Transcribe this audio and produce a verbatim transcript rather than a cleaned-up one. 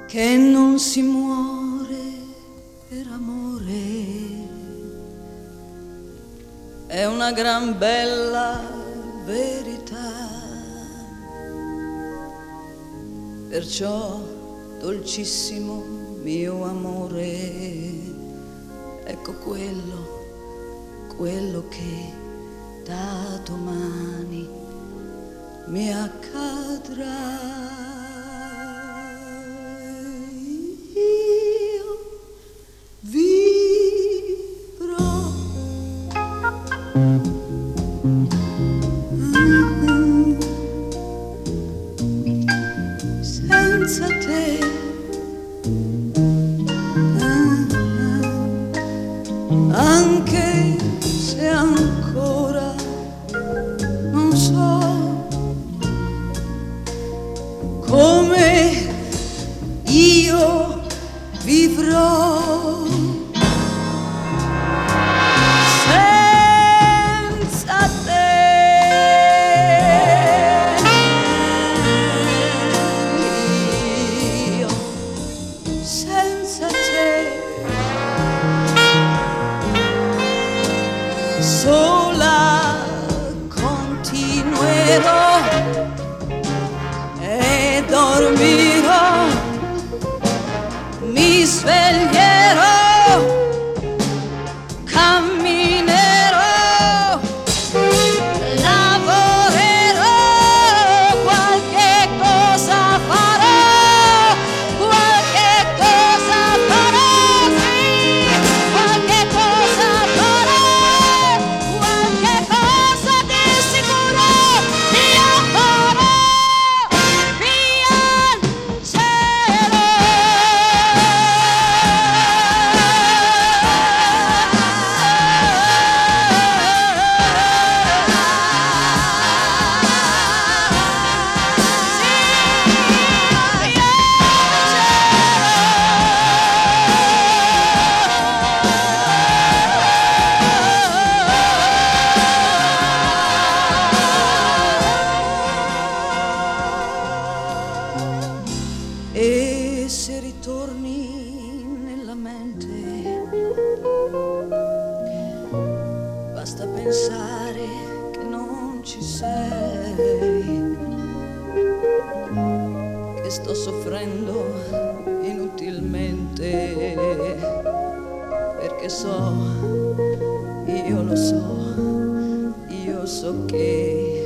che non si muore per amore, è una gran bella verità. Perciò, dolcissimo mio amore, ecco quello, quello che da domani mi accadrà. Io vivrò mm-hmm. senza te, mm-hmm. anche se ancora non so come io vivrò senza te. Io senza te, sola continuerò e dormirò, mi sveglierò, camminerò, lavorerò, qualche cosa farò, qualche cosa farò, sì, qualche cosa farò, qualche cosa di sicuro io farò, piangerò. E se ritorni nella mente, basta pensare che non ci sei, che sto soffrendo inutilmente, perché so, io lo so, io so che